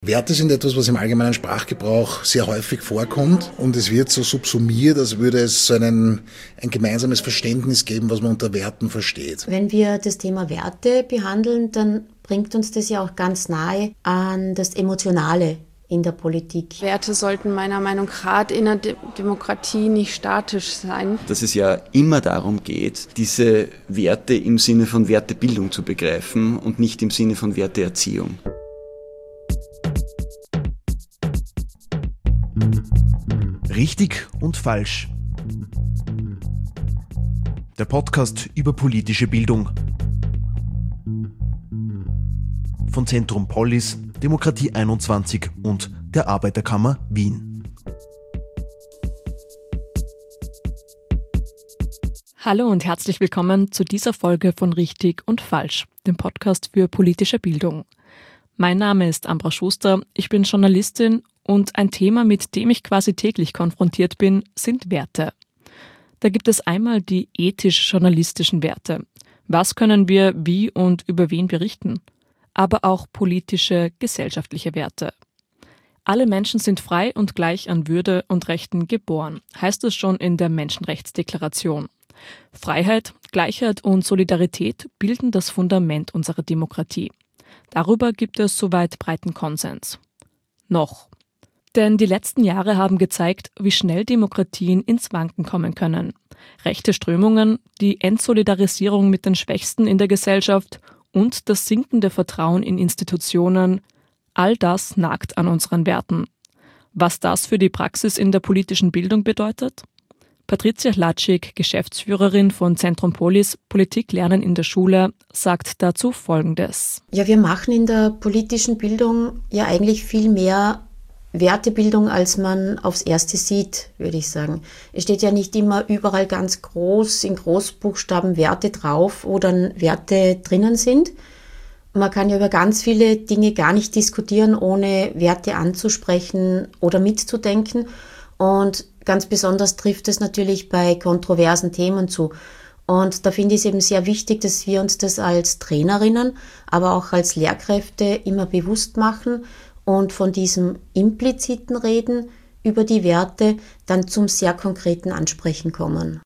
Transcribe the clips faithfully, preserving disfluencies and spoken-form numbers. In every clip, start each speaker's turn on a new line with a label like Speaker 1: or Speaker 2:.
Speaker 1: Werte sind etwas, was im allgemeinen Sprachgebrauch sehr häufig vorkommt und es wird so subsumiert, als würde es so einen, ein gemeinsames Verständnis geben, was man unter Werten versteht.
Speaker 2: Wenn wir das Thema Werte behandeln, dann bringt uns das ja auch ganz nahe an das Emotionale in der Politik.
Speaker 3: Werte sollten meiner Meinung nach gerade in einer De- Demokratie nicht statisch sein.
Speaker 4: Dass es ja immer darum geht, diese Werte im Sinne von Wertebildung zu begreifen und nicht im Sinne von Werteerziehung.
Speaker 5: Richtig und falsch. Der Podcast über politische Bildung. Von Zentrum Polis, Demokratie einundzwanzig und der Arbeiterkammer Wien.
Speaker 6: Hallo und herzlich willkommen zu dieser Folge von Richtig und Falsch, dem Podcast für politische Bildung. Mein Name ist Ambra Schuster, ich bin Journalistin und ein Thema, mit dem ich quasi täglich konfrontiert bin, sind Werte. Da gibt es einmal die ethisch-journalistischen Werte. Was können wir wie und über wen berichten? Aber auch politische, gesellschaftliche Werte. Alle Menschen sind frei und gleich an Würde und Rechten geboren, heißt es schon in der Menschenrechtsdeklaration. Freiheit, Gleichheit und Solidarität bilden das Fundament unserer Demokratie. Darüber gibt es soweit breiten Konsens. Noch. Denn die letzten Jahre haben gezeigt, wie schnell Demokratien ins Wanken kommen können. Rechte Strömungen, die Entsolidarisierung mit den Schwächsten in der Gesellschaft und das sinkende Vertrauen in Institutionen, all das nagt an unseren Werten. Was das für die Praxis in der politischen Bildung bedeutet? Patricia Hladschik, Geschäftsführerin von Zentrum Polis, Politik lernen in der Schule, sagt dazu Folgendes.
Speaker 2: Ja, wir machen in der politischen Bildung ja eigentlich viel mehr Wertebildung, als man aufs Erste sieht, würde ich sagen. Es steht ja nicht immer überall ganz groß in Großbuchstaben Werte drauf, wo dann Werte drinnen sind. Man kann ja über ganz viele Dinge gar nicht diskutieren, ohne Werte anzusprechen oder mitzudenken. Und ganz besonders trifft es natürlich bei kontroversen Themen zu. Und da finde ich es eben sehr wichtig, dass wir uns das als Trainerinnen, aber auch als Lehrkräfte immer bewusst machen und von diesem impliziten Reden über die Werte dann zum sehr konkreten Ansprechen kommen.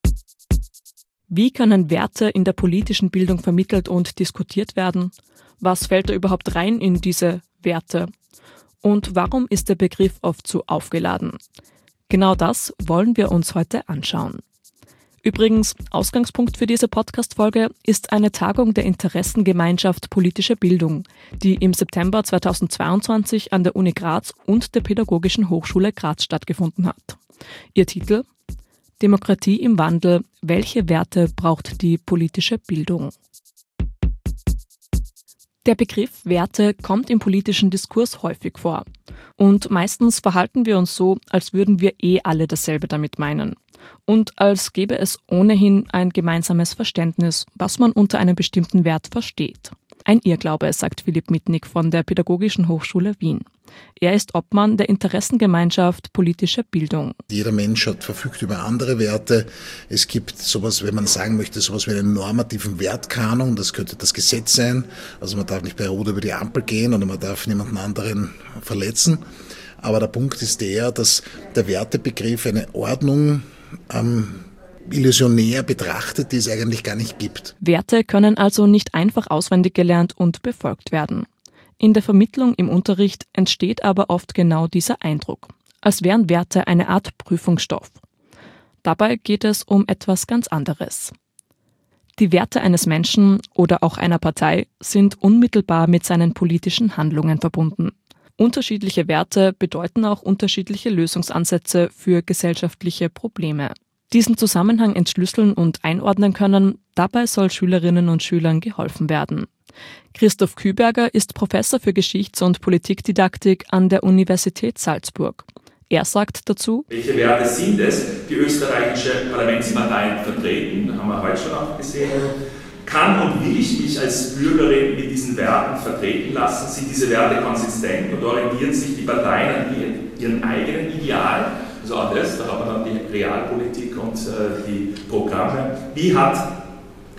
Speaker 6: Wie können Werte in der politischen Bildung vermittelt und diskutiert werden? Was fällt da überhaupt rein in diese Werte? Und warum ist der Begriff oft so aufgeladen? Genau das wollen wir uns heute anschauen. Übrigens, Ausgangspunkt für diese Podcast-Folge ist eine Tagung der Interessengemeinschaft Politische Bildung, die im September zweitausendzweiundzwanzig an der Uni Graz und der Pädagogischen Hochschule Graz stattgefunden hat. Ihr Titel: Demokratie im Wandel. Welche Werte braucht die politische Bildung? Der Begriff Werte kommt im politischen Diskurs häufig vor. Und meistens verhalten wir uns so, als würden wir eh alle dasselbe damit meinen. Und als gäbe es ohnehin ein gemeinsames Verständnis, was man unter einem bestimmten Wert versteht. Ein Irrglaube, sagt Philipp Mitnick von der Pädagogischen Hochschule Wien. Er ist Obmann der Interessengemeinschaft Politische Bildung.
Speaker 1: Jeder Mensch hat verfügt über andere Werte. Es gibt sowas, wenn man sagen möchte, sowas wie einen normativen Wertkanon. Das könnte das Gesetz sein. Also man darf nicht bei Rot über die Ampel gehen oder man darf niemanden anderen verletzen. Aber der Punkt ist der, dass der Wertebegriff eine Ordnung ähm, illusionär betrachtet, die es eigentlich gar nicht gibt.
Speaker 6: Werte können also nicht einfach auswendig gelernt und befolgt werden. In der Vermittlung im Unterricht entsteht aber oft genau dieser Eindruck, als wären Werte eine Art Prüfungsstoff. Dabei geht es um etwas ganz anderes. Die Werte eines Menschen oder auch einer Partei sind unmittelbar mit seinen politischen Handlungen verbunden. Unterschiedliche Werte bedeuten auch unterschiedliche Lösungsansätze für gesellschaftliche Probleme. Diesen Zusammenhang entschlüsseln und einordnen können, dabei soll Schülerinnen und Schülern geholfen werden. Christoph Küberger ist Professor für Geschichts- und Politikdidaktik an der Universität Salzburg. Er sagt dazu:
Speaker 7: Welche Werte sind es, die österreichische Parlamentsparteien vertreten? Da haben wir heute schon auch gesehen. Kann und will ich mich als Bürgerin mit diesen Werten vertreten lassen? Sind diese Werte konsistent und orientieren sich die Parteien an ihren eigenen Idealen? Also auch das, da haben wir dann die Realpolitik und äh, die Programme. Wie hat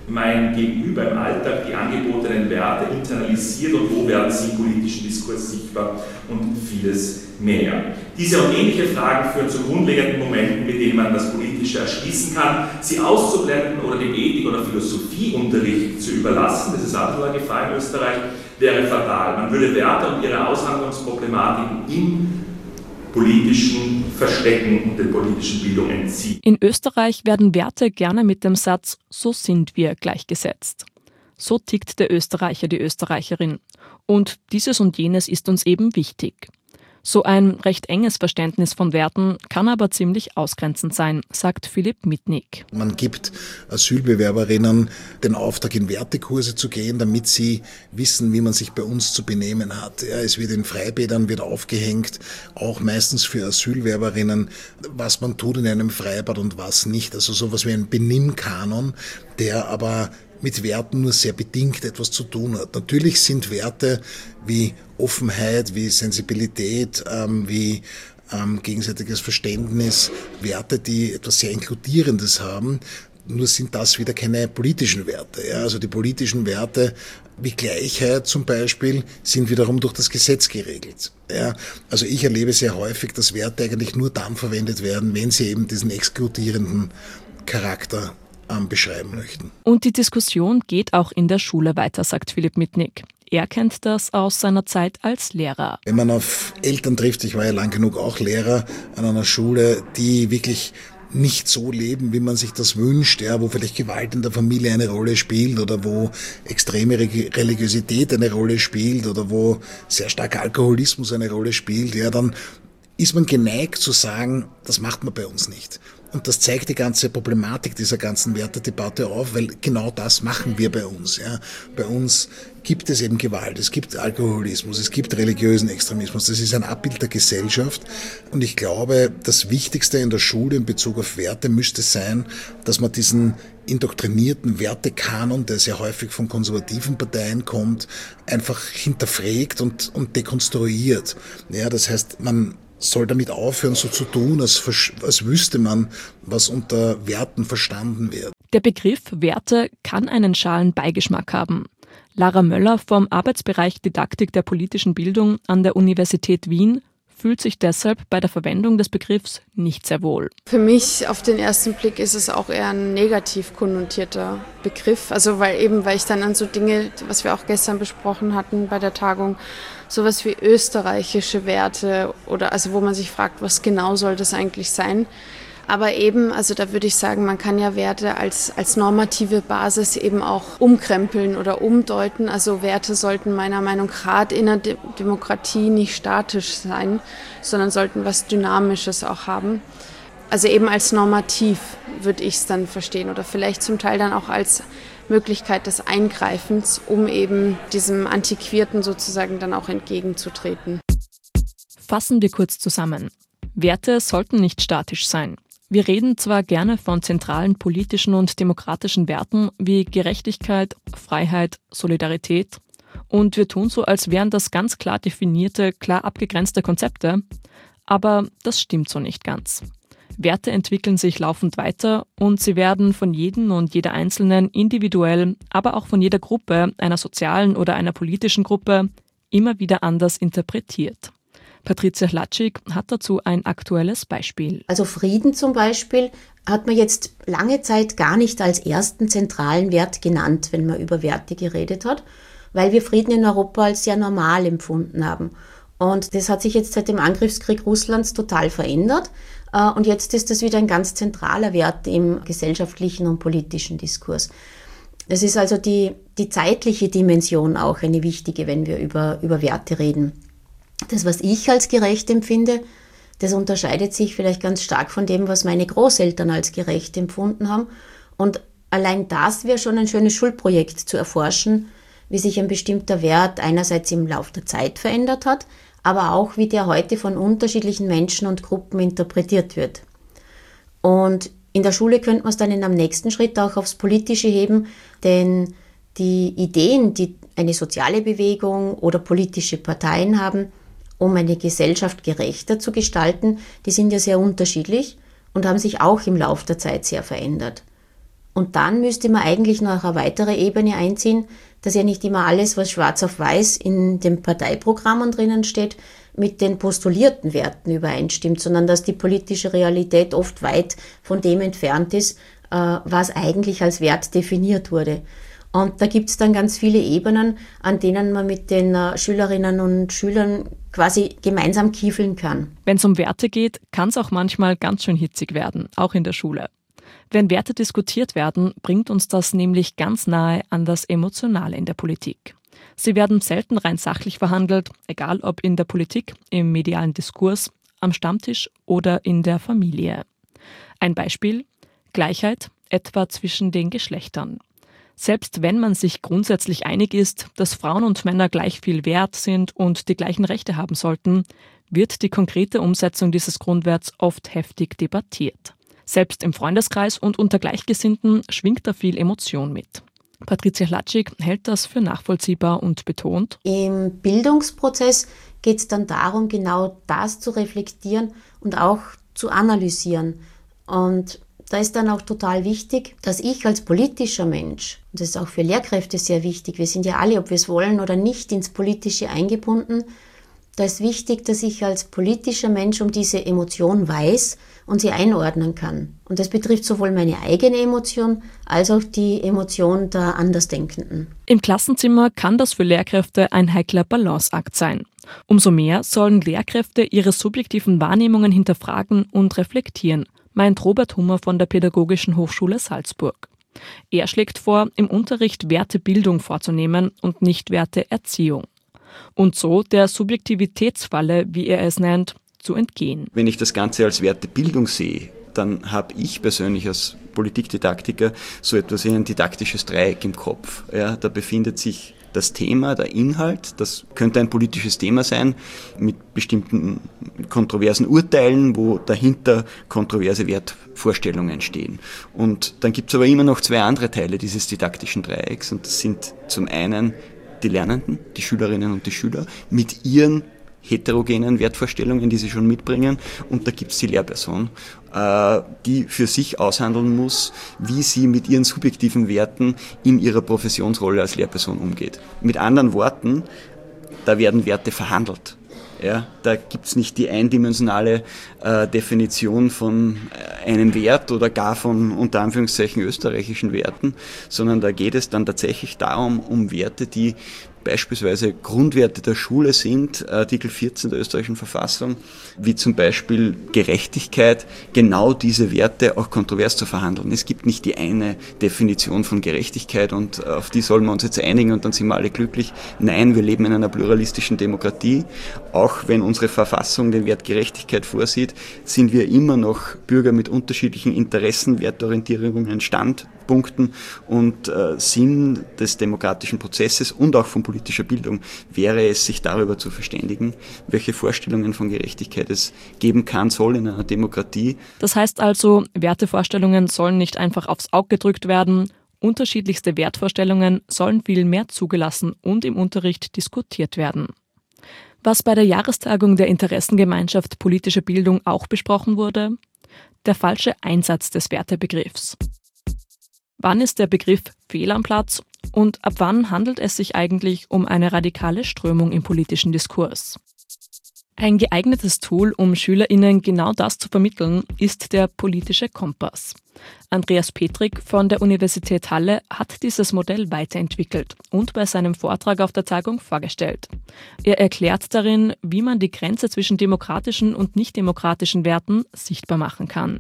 Speaker 7: mein Gegenüber im Alltag die angebotenen Werte internalisiert und wo werden sie im politischen Diskurs sichtbar und vieles mehr. Diese und ähnliche Fragen führen zu grundlegenden Momenten, mit denen man das Politische erschließen kann. Sie auszublenden oder dem Ethik- oder Philosophieunterricht zu überlassen, das ist auch nur eine Gefahr in Österreich, wäre fatal. Man würde Werte und ihre Aushandlungsproblematiken im politischen Verstecken und der politischen Bildung entziehen.
Speaker 6: In Österreich werden Werte gerne mit dem Satz „so sind wir“ gleichgesetzt. So tickt der Österreicher, die Österreicherin. Und dieses und jenes ist uns eben wichtig. So ein recht enges Verständnis von Werten kann aber ziemlich ausgrenzend sein, sagt Philipp Mitnick.
Speaker 1: Man gibt Asylbewerberinnen den Auftrag, in Wertekurse zu gehen, damit sie wissen, wie man sich bei uns zu benehmen hat. Ja, es wird in Freibädern wird aufgehängt, auch meistens für Asylbewerberinnen, was man tut in einem Freibad und was nicht. Also sowas wie ein Benimmkanon, der aber mit Werten nur sehr bedingt etwas zu tun hat. Natürlich sind Werte wie Offenheit, wie Sensibilität, ähm, wie ähm, gegenseitiges Verständnis, Werte, die etwas sehr Inkludierendes haben. Nur sind das wieder keine politischen Werte. Ja? Also die politischen Werte wie Gleichheit zum Beispiel sind wiederum durch das Gesetz geregelt. Ja? Also ich erlebe sehr häufig, dass Werte eigentlich nur dann verwendet werden, wenn sie eben diesen exkludierenden Charakter beschreiben möchten.
Speaker 6: Und die Diskussion geht auch in der Schule weiter, sagt Philipp Mitnick. Er kennt das aus seiner Zeit als Lehrer.
Speaker 1: Wenn man auf Eltern trifft, ich war ja lang genug auch Lehrer an einer Schule, die wirklich nicht so leben, wie man sich das wünscht, ja, wo vielleicht Gewalt in der Familie eine Rolle spielt oder wo extreme Religiosität eine Rolle spielt oder wo sehr starker Alkoholismus eine Rolle spielt, ja, dann ist man geneigt zu sagen, das macht man bei uns nicht. Und das zeigt die ganze Problematik dieser ganzen Wertedebatte auf, weil genau das machen wir bei uns. Ja. Bei uns gibt es eben Gewalt, es gibt Alkoholismus, es gibt religiösen Extremismus. Das ist ein Abbild der Gesellschaft. Und ich glaube, das Wichtigste in der Schule in Bezug auf Werte müsste sein, dass man diesen indoktrinierten Wertekanon, der sehr häufig von konservativen Parteien kommt, einfach hinterfragt und, und dekonstruiert. Ja, das heißt, man soll damit aufhören, so zu tun, als, als wüsste man, was unter Werten verstanden wird.
Speaker 6: Der Begriff Werte kann einen schalen Beigeschmack haben. Lara Möller vom Arbeitsbereich Didaktik der politischen Bildung an der Universität Wien fühlt sich deshalb bei der Verwendung des Begriffs nicht sehr wohl.
Speaker 3: Für mich auf den ersten Blick ist es auch eher ein negativ konnotierter Begriff. Also weil eben, weil ich dann an so Dinge, was wir auch gestern besprochen hatten bei der Tagung, sowas wie österreichische Werte oder also wo man sich fragt, was genau soll das eigentlich sein? Aber eben, also da würde ich sagen, man kann ja Werte als, als normative Basis eben auch umkrempeln oder umdeuten. Also Werte sollten meiner Meinung nach gerade in einer De- Demokratie nicht statisch sein, sondern sollten was Dynamisches auch haben. Also eben als normativ würde ich es dann verstehen oder vielleicht zum Teil dann auch als Möglichkeit des Eingreifens, um eben diesem Antiquierten sozusagen dann auch entgegenzutreten.
Speaker 6: Fassen wir kurz zusammen. Werte sollten nicht statisch sein. Wir reden zwar gerne von zentralen politischen und demokratischen Werten wie Gerechtigkeit, Freiheit, Solidarität und wir tun so, als wären das ganz klar definierte, klar abgegrenzte Konzepte, aber das stimmt so nicht ganz. Werte entwickeln sich laufend weiter und sie werden von jedem und jeder Einzelnen individuell, aber auch von jeder Gruppe, einer sozialen oder einer politischen Gruppe, immer wieder anders interpretiert. Patricia Hlatschik hat dazu ein aktuelles Beispiel.
Speaker 2: Also Frieden zum Beispiel hat man jetzt lange Zeit gar nicht als ersten zentralen Wert genannt, wenn man über Werte geredet hat, weil wir Frieden in Europa als sehr normal empfunden haben. Und das hat sich jetzt seit dem Angriffskrieg Russlands total verändert. Und jetzt ist das wieder ein ganz zentraler Wert im gesellschaftlichen und politischen Diskurs. Das ist also die, die zeitliche Dimension auch eine wichtige, wenn wir über, über Werte reden. Das, was ich als gerecht empfinde, das unterscheidet sich vielleicht ganz stark von dem, was meine Großeltern als gerecht empfunden haben. Und allein das wäre schon ein schönes Schulprojekt zu erforschen, wie sich ein bestimmter Wert einerseits im Laufe der Zeit verändert hat, aber auch wie der heute von unterschiedlichen Menschen und Gruppen interpretiert wird. Und in der Schule könnte man es dann in einem nächsten Schritt auch aufs Politische heben, denn die Ideen, die eine soziale Bewegung oder politische Parteien haben, um eine Gesellschaft gerechter zu gestalten, die sind ja sehr unterschiedlich und haben sich auch im Laufe der Zeit sehr verändert. Und dann müsste man eigentlich noch eine weitere Ebene einziehen, dass ja nicht immer alles, was schwarz auf weiß in den Parteiprogrammen drinnen steht, mit den postulierten Werten übereinstimmt, sondern dass die politische Realität oft weit von dem entfernt ist, was eigentlich als Wert definiert wurde. Und da gibt es dann ganz viele Ebenen, an denen man mit den Schülerinnen und Schülern quasi gemeinsam kiefeln kann.
Speaker 6: Wenn es um Werte geht, kann es auch manchmal ganz schön hitzig werden, auch in der Schule. Wenn Werte diskutiert werden, bringt uns das nämlich ganz nahe an das Emotionale in der Politik. Sie werden selten rein sachlich verhandelt, egal ob in der Politik, im medialen Diskurs, am Stammtisch oder in der Familie. Ein Beispiel: Gleichheit, etwa zwischen den Geschlechtern. Selbst wenn man sich grundsätzlich einig ist, dass Frauen und Männer gleich viel wert sind und die gleichen Rechte haben sollten, wird die konkrete Umsetzung dieses Grundwerts oft heftig debattiert. Selbst im Freundeskreis und unter Gleichgesinnten schwingt da viel Emotion mit. Patricia Hladschik hält das für nachvollziehbar und betont:
Speaker 2: Im Bildungsprozess geht es dann darum, genau das zu reflektieren und auch zu analysieren. Und da ist dann auch total wichtig, dass ich als politischer Mensch, und das ist auch für Lehrkräfte sehr wichtig, wir sind ja alle, ob wir es wollen oder nicht, ins Politische eingebunden, da ist wichtig, dass ich als politischer Mensch um diese Emotion weiß und sie einordnen kann. Und das betrifft sowohl meine eigene Emotion als auch die Emotion der Andersdenkenden.
Speaker 6: Im Klassenzimmer kann das für Lehrkräfte ein heikler Balanceakt sein. Umso mehr sollen Lehrkräfte ihre subjektiven Wahrnehmungen hinterfragen und reflektieren, meint Robert Hummer von der Pädagogischen Hochschule Salzburg. Er schlägt vor, im Unterricht Wertebildung vorzunehmen und nicht Werteerziehung. Und so der Subjektivitätsfalle, wie er es nennt, zu entgehen.
Speaker 4: Wenn ich das Ganze als Wertebildung sehe, dann habe ich persönlich als Politikdidaktiker so etwas wie ein didaktisches Dreieck im Kopf. Ja, da befindet sich das Thema, der Inhalt, das könnte ein politisches Thema sein mit bestimmten kontroversen Urteilen, wo dahinter kontroverse Wertvorstellungen stehen. Und dann gibt es aber immer noch zwei andere Teile dieses didaktischen Dreiecks, und das sind zum einen die Lernenden, die Schülerinnen und die Schüler mit ihren heterogenen Wertvorstellungen, die sie schon mitbringen, und da gibt es die Lehrperson, äh, die für sich aushandeln muss, wie sie mit ihren subjektiven Werten in ihrer Professionsrolle als Lehrperson umgeht. Mit anderen Worten, da werden Werte verhandelt. Ja, da gibt's nicht die eindimensionale äh, Definition von einem Wert oder gar von unter Anführungszeichen österreichischen Werten, sondern da geht es dann tatsächlich darum, um Werte, die beispielsweise Grundwerte der Schule sind, Artikel vierzehn der österreichischen Verfassung, wie zum Beispiel Gerechtigkeit, genau diese Werte auch kontrovers zu verhandeln. Es gibt nicht die eine Definition von Gerechtigkeit und auf die sollen wir uns jetzt einigen und dann sind wir alle glücklich. Nein, wir leben in einer pluralistischen Demokratie. Auch wenn unsere Verfassung den Wert Gerechtigkeit vorsieht, sind wir immer noch Bürger mit unterschiedlichen Interessen, Wertorientierungen, Standpunkten, und äh, Sinn des demokratischen Prozesses und auch von politischer Bildung wäre es, sich darüber zu verständigen, welche Vorstellungen von Gerechtigkeit es geben kann, soll in einer Demokratie.
Speaker 6: Das heißt also, Wertevorstellungen sollen nicht einfach aufs Auge gedrückt werden, unterschiedlichste Wertvorstellungen sollen viel mehr zugelassen und im Unterricht diskutiert werden. Was bei der Jahrestagung der Interessengemeinschaft Politische Bildung auch besprochen wurde: der falsche Einsatz des Wertebegriffs. Wann ist der Begriff fehl am Platz und ab wann handelt es sich eigentlich um eine radikale Strömung im politischen Diskurs? Ein geeignetes Tool, um SchülerInnen genau das zu vermitteln, ist der politische Kompass. Andreas Petrik von der Universität Halle hat dieses Modell weiterentwickelt und bei seinem Vortrag auf der Tagung vorgestellt. Er erklärt darin, wie man die Grenze zwischen demokratischen und nichtdemokratischen Werten sichtbar machen kann.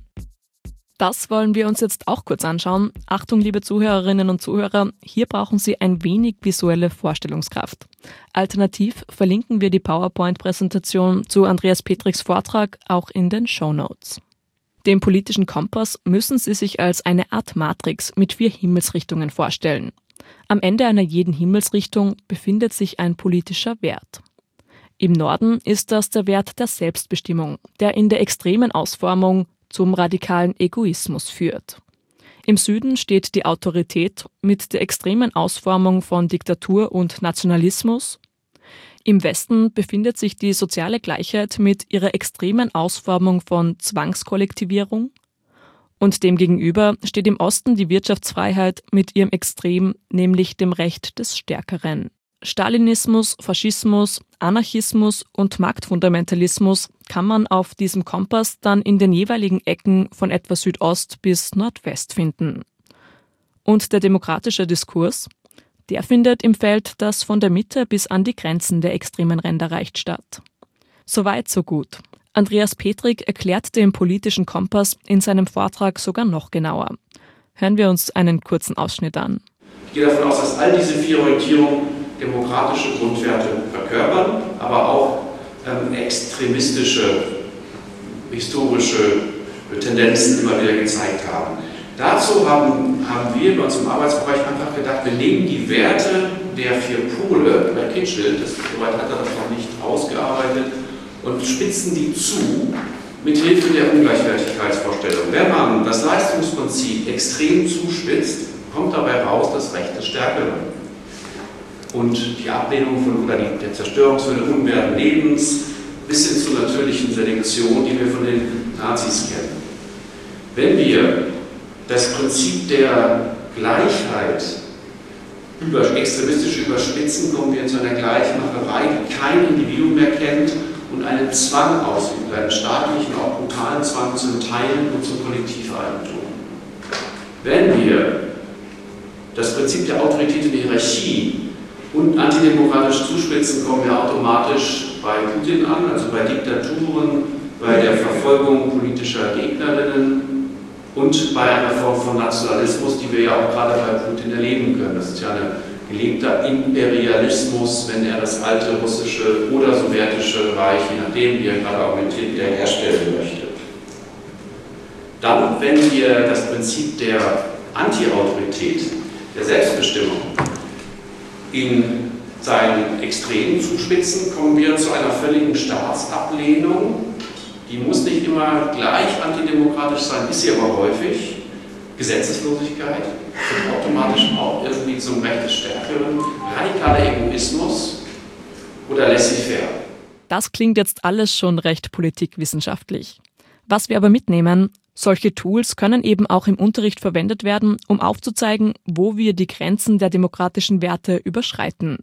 Speaker 6: Das wollen wir uns jetzt auch kurz anschauen. Achtung, liebe Zuhörerinnen und Zuhörer, hier brauchen Sie ein wenig visuelle Vorstellungskraft. Alternativ verlinken wir die PowerPoint-Präsentation zu Andreas Petriks Vortrag auch in den Shownotes. Den politischen Kompass müssen Sie sich als eine Art Matrix mit vier Himmelsrichtungen vorstellen. Am Ende einer jeden Himmelsrichtung befindet sich ein politischer Wert. Im Norden ist das der Wert der Selbstbestimmung, der in der extremen Ausformung zum radikalen Egoismus führt. Im Süden steht die Autorität mit der extremen Ausformung von Diktatur und Nationalismus. Im Westen befindet sich die soziale Gleichheit mit ihrer extremen Ausformung von Zwangskollektivierung. Und demgegenüber steht im Osten die Wirtschaftsfreiheit mit ihrem Extrem, nämlich dem Recht des Stärkeren. Stalinismus, Faschismus, Anarchismus und Marktfundamentalismus kann man auf diesem Kompass dann in den jeweiligen Ecken von etwa Südost bis Nordwest finden. Und der demokratische Diskurs, der findet im Feld, das von der Mitte bis an die Grenzen der extremen Ränder reicht, statt. Soweit, so gut. Andreas Petrik erklärt den politischen Kompass in seinem Vortrag sogar noch genauer. Hören wir uns einen kurzen Ausschnitt an.
Speaker 8: Ich gehe davon aus, dass all diese vier Orientierungen demokratische Grundwerte verkörpern, aber auch ähm, extremistische, historische Tendenzen immer wieder gezeigt haben. Dazu haben, haben wir bei uns im Arbeitsbereich einfach gedacht, wir nehmen die Werte der vier Pole bei Kitschel, das soweit hat er das noch nicht ausgearbeitet, und spitzen die zu mit Hilfe der Ungleichwertigkeitsvorstellung. Wenn man das Leistungsprinzip extrem zuspitzt, kommt dabei raus das Recht des Stärkeren und die Ablehnung von oder die, der Zerstörungswille unwerten Lebens bis hin zur natürlichen Selektion, die wir von den Nazis kennen. Wenn wir das Prinzip der Gleichheit über, extremistisch überspitzen, kommen wir zu einer Gleichmacherei, die kein Individuum mehr kennt und einen Zwang ausübt, einen staatlichen, auch brutalen Zwang zum Teilen und zum Kollektiveigentum. Wenn wir das Prinzip der Autorität und Hierarchie und antidemokratisch zuspitzen, kommen wir automatisch bei Putin an, also bei Diktaturen, bei der Verfolgung politischer Gegnerinnen und bei einer Form von Nationalismus, die wir ja auch gerade bei Putin erleben können. Das ist ja ein gelebter Imperialismus, wenn er das alte russische oder sowjetische Reich, je nachdem, wie er gerade argumentiert, wieder herstellen möchte. Dann, wenn wir das Prinzip der Anti-Autorität, der Selbstbestimmung in seinen Extremen zuspitzen, kommen wir zu einer völligen Staatsablehnung. Die muss nicht immer gleich antidemokratisch sein, ist sie aber häufig. Gesetzeslosigkeit führt automatisch auch irgendwie zum Recht des Stärkeren, radikaler Egoismus oder laissez-faire.
Speaker 6: Das klingt jetzt alles schon recht politikwissenschaftlich. Was wir aber mitnehmen, solche Tools können eben auch im Unterricht verwendet werden, um aufzuzeigen, wo wir die Grenzen der demokratischen Werte überschreiten.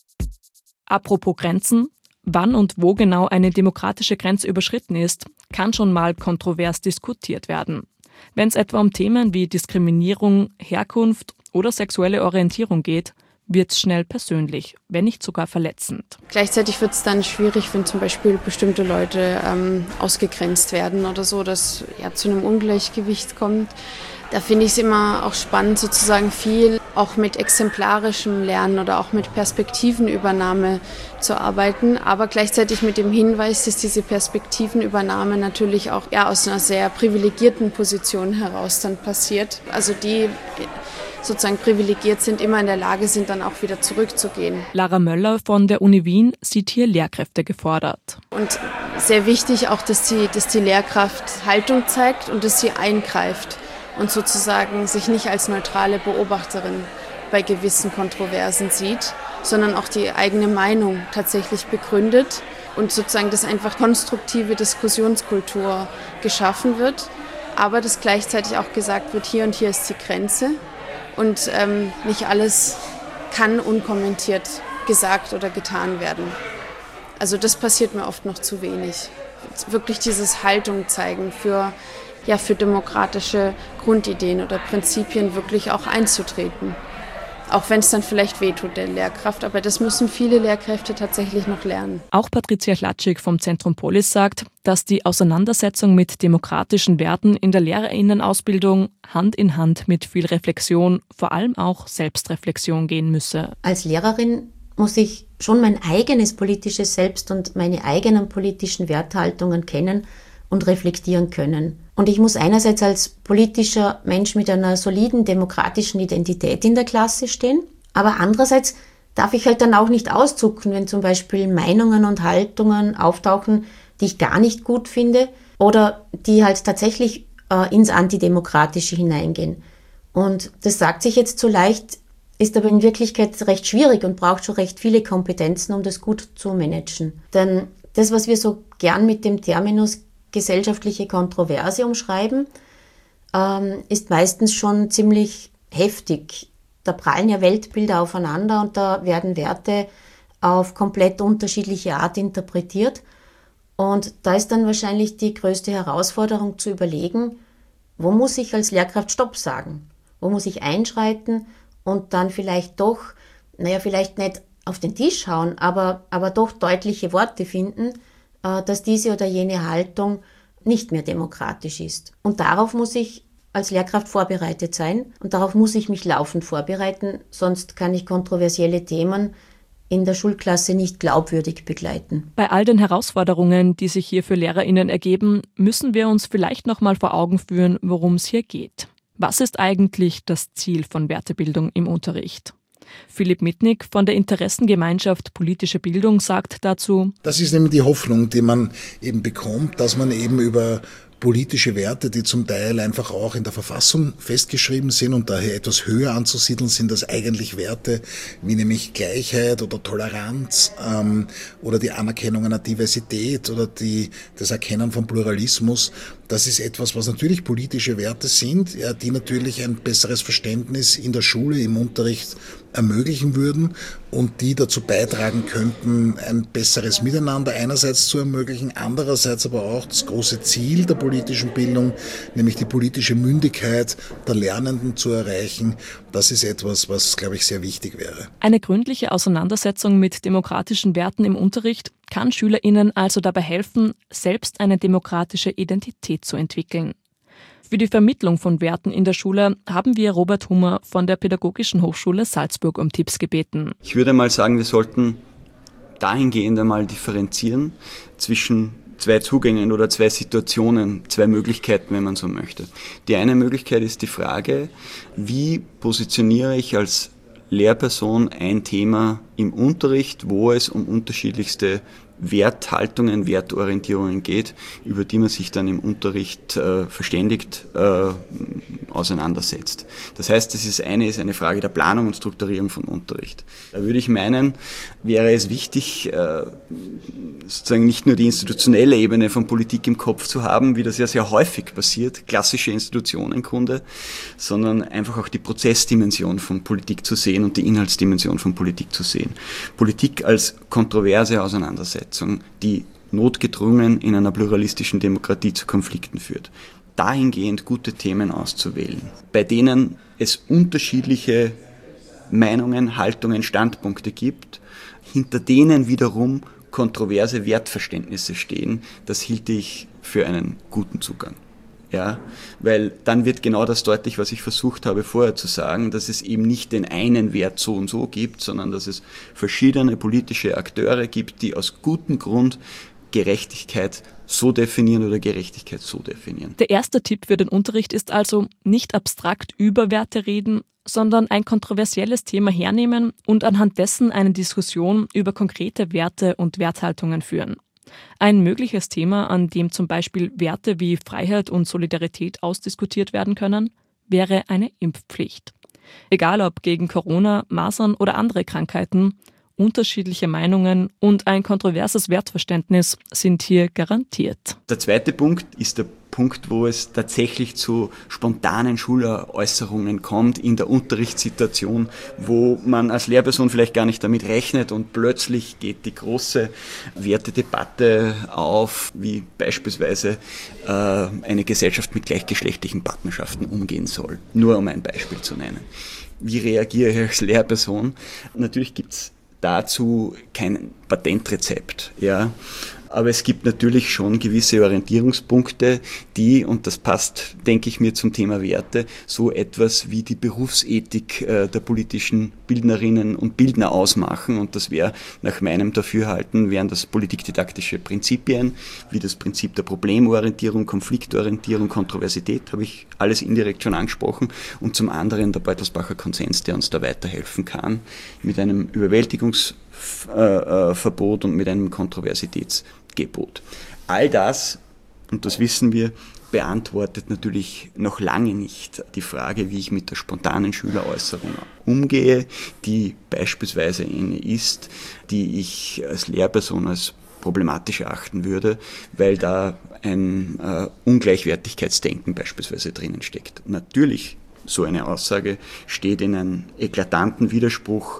Speaker 6: Apropos Grenzen, wann und wo genau eine demokratische Grenze überschritten ist, kann schon mal kontrovers diskutiert werden. Wenn es etwa um Themen wie Diskriminierung, Herkunft oder sexuelle Orientierung geht, wird es schnell persönlich, wenn nicht sogar verletzend.
Speaker 3: Gleichzeitig wird es dann schwierig, wenn zum Beispiel bestimmte Leute ähm, ausgegrenzt werden oder so, dass ja zu einem Ungleichgewicht kommt. Da finde ich es immer auch spannend, sozusagen viel auch mit exemplarischem Lernen oder auch mit Perspektivenübernahme zu arbeiten, aber gleichzeitig mit dem Hinweis, dass diese Perspektivenübernahme natürlich auch ja, aus einer sehr privilegierten Position heraus dann passiert. Also die sozusagen privilegiert sind, immer in der Lage sind, dann auch wieder zurückzugehen.
Speaker 6: Lara Möller von der Uni Wien sieht hier Lehrkräfte gefordert.
Speaker 3: Und sehr wichtig auch, dass die, dass die Lehrkraft Haltung zeigt und dass sie eingreift und sozusagen sich nicht als neutrale Beobachterin bei gewissen Kontroversen sieht, sondern auch die eigene Meinung tatsächlich begründet und sozusagen, dass einfach konstruktive Diskussionskultur geschaffen wird, aber dass gleichzeitig auch gesagt wird, hier und hier ist die Grenze und ähm, nicht alles kann unkommentiert gesagt oder getan werden. Also das passiert mir oft noch zu wenig. Wirklich dieses Haltung zeigen für ja, für demokratische Grundideen oder Prinzipien wirklich auch einzutreten. Auch wenn es dann vielleicht wehtut der Lehrkraft, aber das müssen viele Lehrkräfte tatsächlich noch lernen.
Speaker 6: Auch Patricia Hlatschik vom Zentrum Polis sagt, dass die Auseinandersetzung mit demokratischen Werten in der LehrerInnenausbildung Hand in Hand mit viel Reflexion, vor allem auch Selbstreflexion gehen müsse.
Speaker 2: Als Lehrerin muss ich schon mein eigenes politisches Selbst und meine eigenen politischen Werthaltungen kennen und reflektieren können. Und ich muss einerseits als politischer Mensch mit einer soliden demokratischen Identität in der Klasse stehen, aber andererseits darf ich halt dann auch nicht auszucken, wenn zum Beispiel Meinungen und Haltungen auftauchen, die ich gar nicht gut finde oder die halt tatsächlich äh, ins Antidemokratische hineingehen. Und das sagt sich jetzt so leicht, ist aber in Wirklichkeit recht schwierig und braucht schon recht viele Kompetenzen, um das gut zu managen. Denn das, was wir so gern mit dem Terminus gesellschaftliche Kontroverse umschreiben, ähm, ist meistens schon ziemlich heftig. Da prallen ja Weltbilder aufeinander und da werden Werte auf komplett unterschiedliche Art interpretiert. Und da ist dann wahrscheinlich die größte Herausforderung zu überlegen, wo muss ich als Lehrkraft Stopp sagen? Wo muss ich einschreiten und dann vielleicht doch, naja, vielleicht nicht auf den Tisch hauen, aber, aber doch deutliche Worte finden, äh, dass diese oder jene Haltung nicht mehr demokratisch ist. Und darauf muss ich als Lehrkraft vorbereitet sein und darauf muss ich mich laufend vorbereiten, sonst kann ich kontroversielle Themen in der Schulklasse nicht glaubwürdig begleiten.
Speaker 6: Bei all den Herausforderungen, die sich hier für LehrerInnen ergeben, müssen wir uns vielleicht noch mal vor Augen führen, worum es hier geht. Was ist eigentlich das Ziel von Wertebildung im Unterricht? Philipp Mitnick von der Interessengemeinschaft Politische Bildung sagt dazu:
Speaker 1: Das ist eben die Hoffnung, die man eben bekommt, dass man eben über politische Werte, die zum Teil einfach auch in der Verfassung festgeschrieben sind und daher etwas höher anzusiedeln sind als eigentlich Werte wie nämlich Gleichheit oder Toleranz ähm, oder die Anerkennung einer Diversität oder die, das Erkennen von Pluralismus. Das ist etwas, was natürlich politische Werte sind, ja, die natürlich ein besseres Verständnis in der Schule, im Unterricht ermöglichen würden und die dazu beitragen könnten, ein besseres Miteinander einerseits zu ermöglichen, andererseits aber auch das große Ziel der politischen Bildung, nämlich die politische Mündigkeit der Lernenden zu erreichen. Das ist etwas, was, glaube ich, sehr wichtig wäre.
Speaker 6: Eine gründliche Auseinandersetzung mit demokratischen Werten im Unterricht kann SchülerInnen also dabei helfen, selbst eine demokratische Identität zu entwickeln. Für die Vermittlung von Werten in der Schule haben wir Robert Hummer von der Pädagogischen Hochschule Salzburg um Tipps gebeten.
Speaker 4: Ich würde mal sagen, wir sollten dahingehend einmal differenzieren zwischen zwei Zugängen oder zwei Situationen, zwei Möglichkeiten, wenn man so möchte. Die eine Möglichkeit ist die Frage, wie positioniere ich als Lehrperson ein Thema im Unterricht, wo es um unterschiedlichste Werthaltungen, Wertorientierungen geht, über die man sich dann im Unterricht äh, verständigt äh, auseinandersetzt. Das heißt, das ist eine, ist eine Frage der Planung und Strukturierung von Unterricht. Da würde ich meinen, wäre es wichtig, äh, sozusagen nicht nur die institutionelle Ebene von Politik im Kopf zu haben, wie das ja sehr häufig passiert, klassische Institutionenkunde, sondern einfach auch die Prozessdimension von Politik zu sehen und die Inhaltsdimension von Politik zu sehen. Politik als kontroverse Auseinandersetzung, die notgedrungen in einer pluralistischen Demokratie zu Konflikten führt. Dahingehend gute Themen auszuwählen, bei denen es unterschiedliche Meinungen, Haltungen, Standpunkte gibt, hinter denen wiederum kontroverse Wertverständnisse stehen, das hielte ich für einen guten Zugang. Ja, weil dann wird genau das deutlich, was ich versucht habe vorher zu sagen, dass es eben nicht den einen Wert so und so gibt, sondern dass es verschiedene politische Akteure gibt, die aus gutem Grund Gerechtigkeit so definieren oder Gerechtigkeit so definieren.
Speaker 6: Der erste Tipp für den Unterricht ist also, nicht abstrakt über Werte reden, sondern ein kontroversielles Thema hernehmen und anhand dessen eine Diskussion über konkrete Werte und Werthaltungen führen. Ein mögliches Thema, an dem zum Beispiel Werte wie Freiheit und Solidarität ausdiskutiert werden können, wäre eine Impfpflicht. Egal ob gegen Corona, Masern oder andere Krankheiten, unterschiedliche Meinungen und ein kontroverses Wertverständnis sind hier garantiert.
Speaker 4: Der zweite Punkt ist der Punkt, wo es tatsächlich zu spontanen Schuläußerungen kommt in der Unterrichtssituation, wo man als Lehrperson vielleicht gar nicht damit rechnet und plötzlich geht die große Wertedebatte auf, wie beispielsweise äh, eine Gesellschaft mit gleichgeschlechtlichen Partnerschaften umgehen soll. Nur um ein Beispiel zu nennen. Wie reagiere ich als Lehrperson? Natürlich gibt's dazu kein Patentrezept, ja. Aber es gibt natürlich schon gewisse Orientierungspunkte, die, und das passt, denke ich mir, zum Thema Werte, so etwas wie die Berufsethik äh, der politischen Bildnerinnen und Bildner ausmachen. Und das wäre nach meinem Dafürhalten, wären das politikdidaktische Prinzipien, wie das Prinzip der Problemorientierung, Konfliktorientierung, Kontroversität, habe ich alles indirekt schon angesprochen. Und zum anderen der Beutelsbacher Konsens, der uns da weiterhelfen kann, mit einem Überwältigungsverbot und mit einem Kontroversitätsgebot. All das, und das wissen wir, beantwortet natürlich noch lange nicht die Frage, wie ich mit der spontanen Schüleräußerung umgehe, die beispielsweise eine ist, die ich als Lehrperson, als problematisch erachten würde, weil da ein äh, Ungleichwertigkeitsdenken beispielsweise drinnen steckt. Natürlich, so eine Aussage steht in einem eklatanten Widerspruch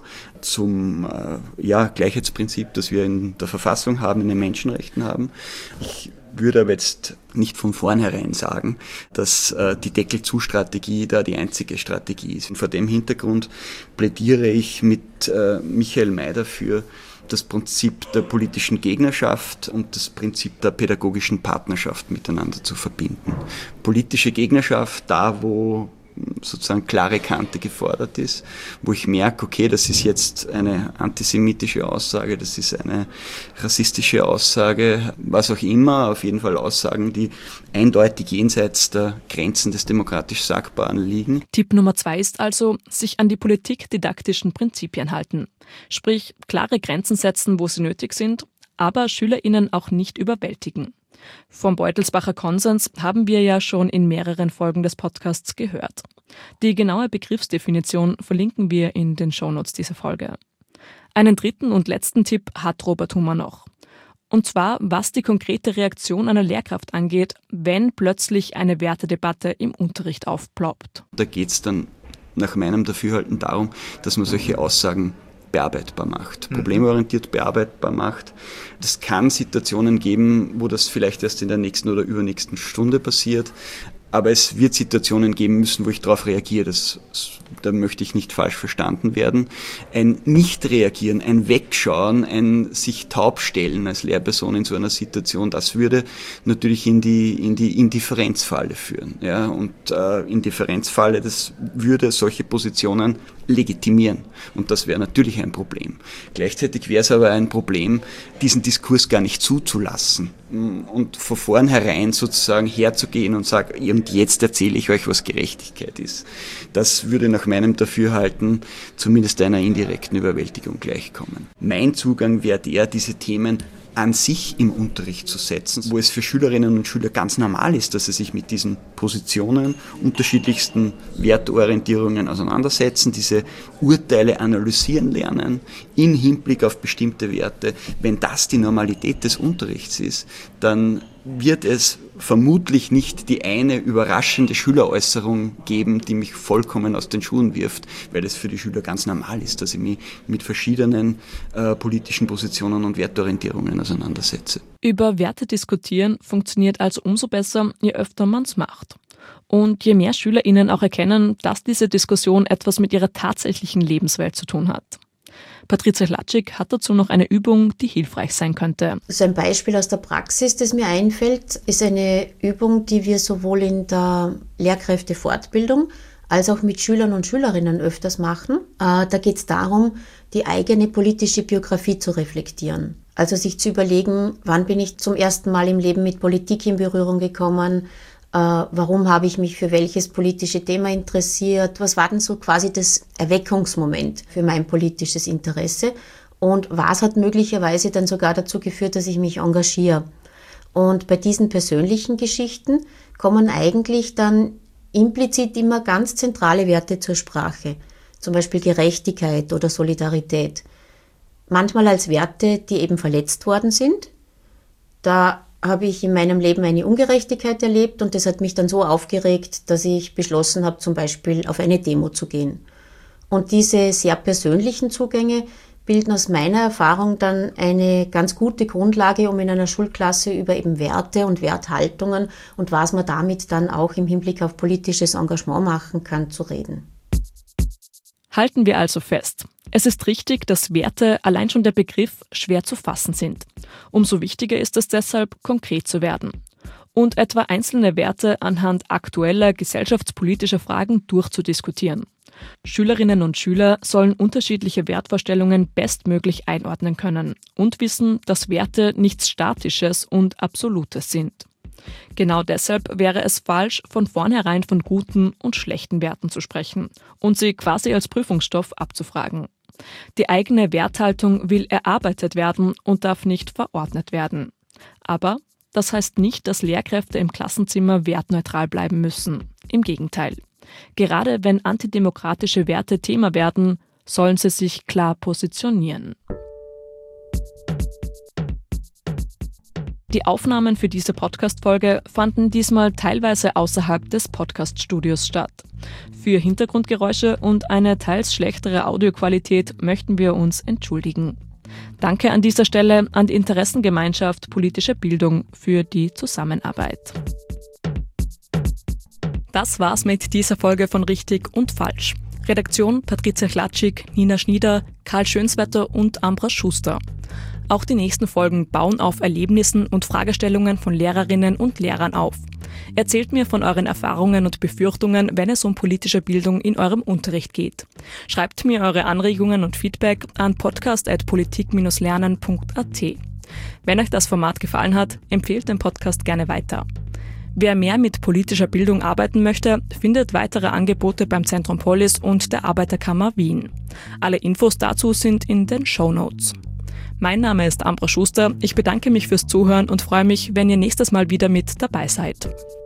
Speaker 4: zum äh, ja, Gleichheitsprinzip, das wir in der Verfassung haben, in den Menschenrechten haben. Ich würde aber jetzt nicht von vornherein sagen, dass äh, die Deckel-zu-Strategie da die einzige Strategie ist. Und vor dem Hintergrund plädiere ich mit äh, Michael May dafür, das Prinzip der politischen Gegnerschaft und das Prinzip der pädagogischen Partnerschaft miteinander zu verbinden. Politische Gegnerschaft da, wo sozusagen klare Kante gefordert ist, wo ich merke, okay, das ist jetzt eine antisemitische Aussage, das ist eine rassistische Aussage, was auch immer, auf jeden Fall Aussagen, die eindeutig jenseits der Grenzen des demokratisch Sagbaren liegen.
Speaker 6: Tipp Nummer zwei ist also, sich an die politikdidaktischen Prinzipien halten. Sprich, klare Grenzen setzen, wo sie nötig sind, aber SchülerInnen auch nicht überwältigen. Vom Beutelsbacher Konsens haben wir ja schon in mehreren Folgen des Podcasts gehört. Die genaue Begriffsdefinition verlinken wir in den Shownotes dieser Folge. Einen dritten und letzten Tipp hat Robert Hummer noch. Und zwar, was die konkrete Reaktion einer Lehrkraft angeht, wenn plötzlich eine Wertedebatte im Unterricht aufploppt.
Speaker 4: Da geht es dann nach meinem Dafürhalten darum, dass man solche Aussagen bearbeitbar macht, problemorientiert bearbeitbar macht. Das kann Situationen geben, wo das vielleicht erst in der nächsten oder übernächsten Stunde passiert, aber es wird Situationen geben müssen, wo ich darauf reagiere. Das, da möchte ich nicht falsch verstanden werden. Ein Nicht-Reagieren, ein Wegschauen, ein sich taubstellen als Lehrperson in so einer Situation, das würde natürlich in die, in die Indifferenzfalle führen. Ja? Und äh, Indifferenzfalle, das würde solche Positionen legitimieren. Und das wäre natürlich ein Problem. Gleichzeitig wäre es aber ein Problem, diesen Diskurs gar nicht zuzulassen und von vornherein sozusagen herzugehen und sagen, und jetzt erzähle ich euch, was Gerechtigkeit ist. Das würde nach meinem Dafürhalten zumindest einer indirekten Überwältigung gleichkommen. Mein Zugang wäre der, diese Themen an sich im Unterricht zu setzen, wo es für Schülerinnen und Schüler ganz normal ist, dass sie sich mit diesen Positionen, unterschiedlichsten Wertorientierungen auseinandersetzen, diese Urteile analysieren lernen, in Hinblick auf bestimmte Werte. Wenn das die Normalität des Unterrichts ist, dann wird es vermutlich nicht die eine überraschende Schüleräußerung geben, die mich vollkommen aus den Schuhen wirft, weil es für die Schüler ganz normal ist, dass ich mich mit verschiedenen äh, politischen Positionen und Wertorientierungen auseinandersetze.
Speaker 6: Über Werte diskutieren funktioniert also umso besser, je öfter man es macht. Und je mehr SchülerInnen auch erkennen, dass diese Diskussion etwas mit ihrer tatsächlichen Lebenswelt zu tun hat. Patricia Hlatschik hat dazu noch eine Übung, die hilfreich sein könnte.
Speaker 2: So ein Beispiel aus der Praxis, das mir einfällt, ist eine Übung, die wir sowohl in der Lehrkräftefortbildung als auch mit Schülern und Schülerinnen öfters machen. Da geht es darum, die eigene politische Biografie zu reflektieren. Also sich zu überlegen, wann bin ich zum ersten Mal im Leben mit Politik in Berührung gekommen, warum habe ich mich für welches politische Thema interessiert, was war denn so quasi das Erweckungsmoment für mein politisches Interesse und was hat möglicherweise dann sogar dazu geführt, dass ich mich engagiere. Und bei diesen persönlichen Geschichten kommen eigentlich dann implizit immer ganz zentrale Werte zur Sprache, zum Beispiel Gerechtigkeit oder Solidarität. Manchmal als Werte, die eben verletzt worden sind. Da habe ich in meinem Leben eine Ungerechtigkeit erlebt und das hat mich dann so aufgeregt, dass ich beschlossen habe, zum Beispiel auf eine Demo zu gehen. Und diese sehr persönlichen Zugänge bilden aus meiner Erfahrung dann eine ganz gute Grundlage, um in einer Schulklasse über eben Werte und Werthaltungen und was man damit dann auch im Hinblick auf politisches Engagement machen kann, zu reden.
Speaker 6: Halten wir also fest. Es ist richtig, dass Werte, allein schon der Begriff, schwer zu fassen sind. Umso wichtiger ist es deshalb, konkret zu werden und etwa einzelne Werte anhand aktueller gesellschaftspolitischer Fragen durchzudiskutieren. Schülerinnen und Schüler sollen unterschiedliche Wertvorstellungen bestmöglich einordnen können und wissen, dass Werte nichts Statisches und Absolutes sind. Genau deshalb wäre es falsch, von vornherein von guten und schlechten Werten zu sprechen und sie quasi als Prüfungsstoff abzufragen. Die eigene Werthaltung will erarbeitet werden und darf nicht verordnet werden. Aber das heißt nicht, dass Lehrkräfte im Klassenzimmer wertneutral bleiben müssen. Im Gegenteil. Gerade wenn antidemokratische Werte Thema werden, sollen sie sich klar positionieren. Die Aufnahmen für diese Podcast-Folge fanden diesmal teilweise außerhalb des Podcast-Studios statt. Für Hintergrundgeräusche und eine teils schlechtere Audioqualität möchten wir uns entschuldigen. Danke an dieser Stelle an die Interessengemeinschaft Politische Bildung für die Zusammenarbeit. Das war's mit dieser Folge von Richtig und Falsch. Redaktion Patricia Klatschik, Nina Schnieder, Karl Schönswetter und Ambra Schuster. Auch die nächsten Folgen bauen auf Erlebnissen und Fragestellungen von Lehrerinnen und Lehrern auf. Erzählt mir von euren Erfahrungen und Befürchtungen, wenn es um politische Bildung in eurem Unterricht geht. Schreibt mir eure Anregungen und Feedback an podcast at politik dash lernen punkt a t. Wenn euch das Format gefallen hat, empfehlt den Podcast gerne weiter. Wer mehr mit politischer Bildung arbeiten möchte, findet weitere Angebote beim Zentrum Polis und der Arbeiterkammer Wien. Alle Infos dazu sind in den Shownotes. Mein Name ist Ambra Schuster, ich bedanke mich fürs Zuhören und freue mich, wenn ihr nächstes Mal wieder mit dabei seid.